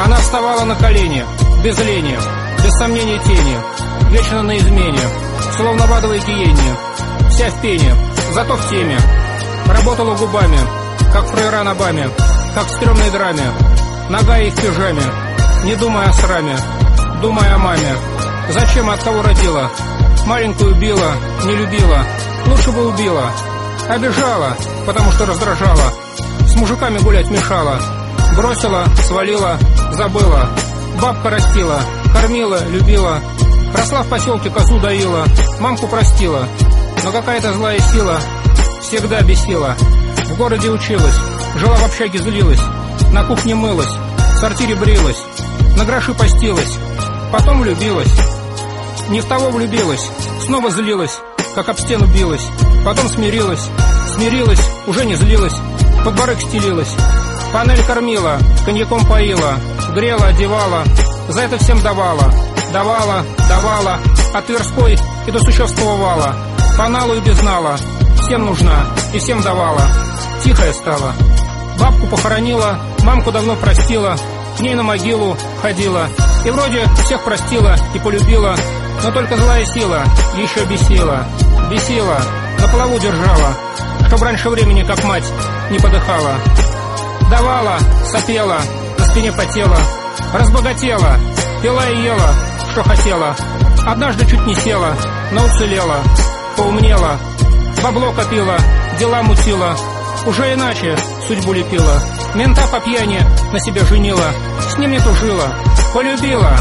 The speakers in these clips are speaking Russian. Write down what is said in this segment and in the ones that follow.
Она вставала на колени, без лени, без сомнений тени, вечно на измене, словно в адовой гиене, вся в пене, зато в теме. Работала губами, как фрейра на баме, как в стрёмной драме, нога ей в пижаме, не думая о сраме, думая о маме. Зачем, от кого родила? Маленькую била, не любила, лучше бы убила. Обижала, потому что раздражала, с мужиками гулять мешала. Бросила, свалила, забыла. Бабка растила, кормила, любила. Росла в поселке, козу доила, мамку простила. Но какая-то злая сила всегда бесила. В городе училась, жила в общаге, злилась, на кухне мылась, в сортире брилась, на гроши постилась. Потом влюбилась, не в того влюбилась, снова злилась, как об стену билась. Потом смирилась, уже не злилась, подборык стелилась. Панель кормила, коньяком поила, грела, одевала, за это всем давала, от Тверской и до существовала. По налу и без нала, всем нужна и всем давала. Тихая стала, бабку похоронила, мамку давно простила, к ней на могилу ходила. И вроде всех простила и полюбила, но только злая сила еще бесила, на плаву держала, чтоб раньше времени, как мать, не подыхала. Давала, сопела, на спине потела, разбогатела, пила и ела, что хотела. Однажды чуть не села, но уцелела, поумнела, бабло копила, дела мутила, уже иначе судьбу лепила. Мента по пьяни на себя женила, с ним не тужила, полюбила.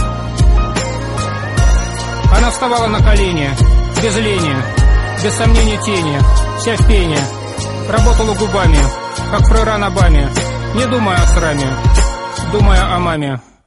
Она вставала на колени, без лени, без сомнений тени, вся в пене. Работала губами, как фрейра на баме, не думая о сраме, думая о маме.